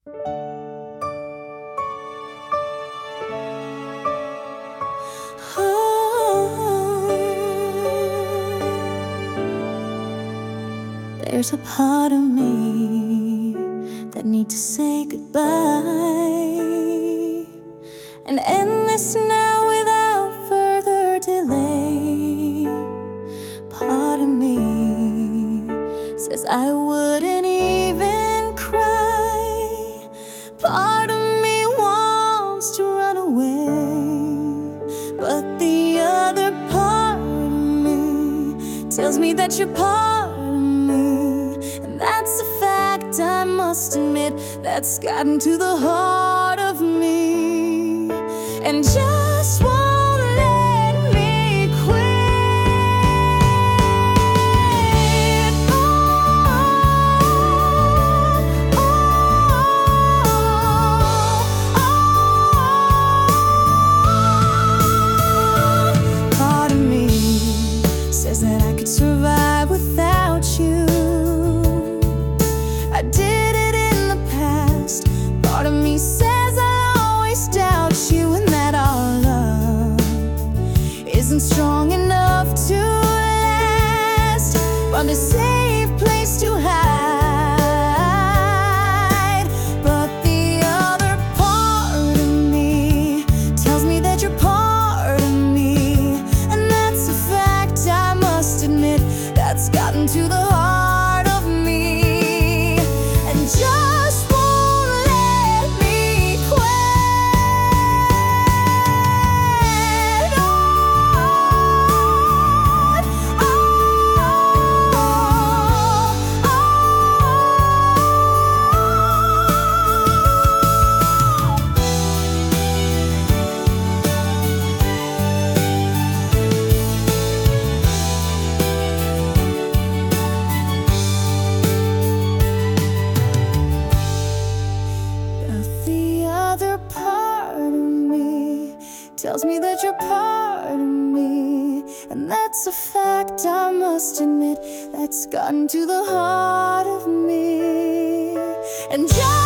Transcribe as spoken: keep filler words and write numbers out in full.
There's a part of me that needs to say goodbye and end this now without further delay. Part of me says I wouldn't even cry. Part of me wants to run away, but the other part of me tells me that you're part of me, and that's a fact I must admit that's gotten to the heart of me and just won't let me quit. Oh, oh, oh, oh. Part of me says that I could survive without you. I did it in the past. Part of me says I always doubt you, and that our love isn't strong enough to last. Found a safe place to hide, but the other part of me tells me that you're part of me, and that's a fact I must admit that's gotten to the heart of me and just won't let me quit. Oh, oh, the other part of me tells me that you're part of me, and that's a fact I must admit that's gotten to the heart of me and just